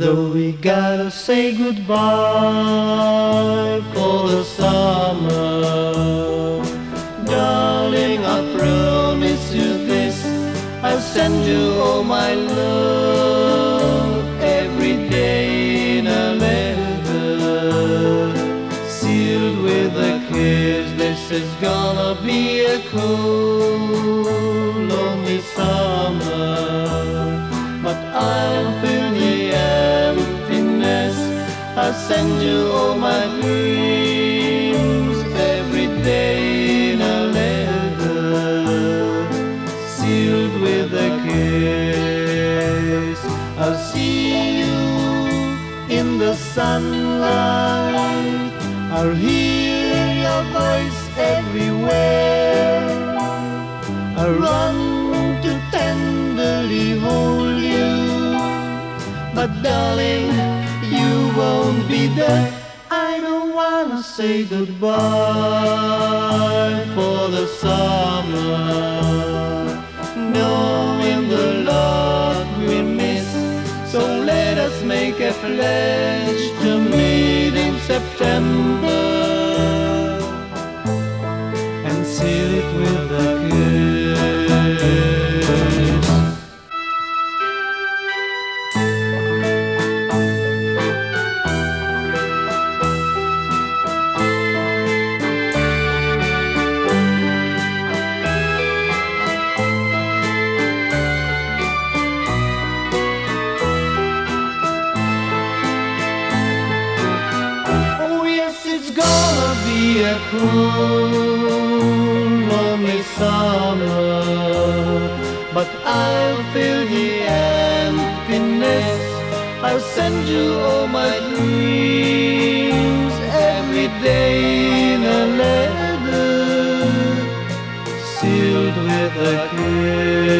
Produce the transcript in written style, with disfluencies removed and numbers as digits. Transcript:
So we gotta say goodbye for the summer. Darling, I promise you this, I'll send you all my love every day in a letter, sealed with a kiss. This is gonna be a cool, lonely summer, but I'll fill the emptiness. I'll send you all my dreams every day in a letter, sealed with a kiss. I'll see you in the sunlight, I'll hear your voice everywhere, I'll run to tenderly hold you, but darling, you won't be there. I don't wanna say goodbye for the summer, knowing the love we miss. So let us make a pledge to meet in September and seal it with a kiss. It's gonna be a cool, lonely summer, but I'll fill the emptiness. I'll send you all my dreams every day in a letter, sealed with a kiss.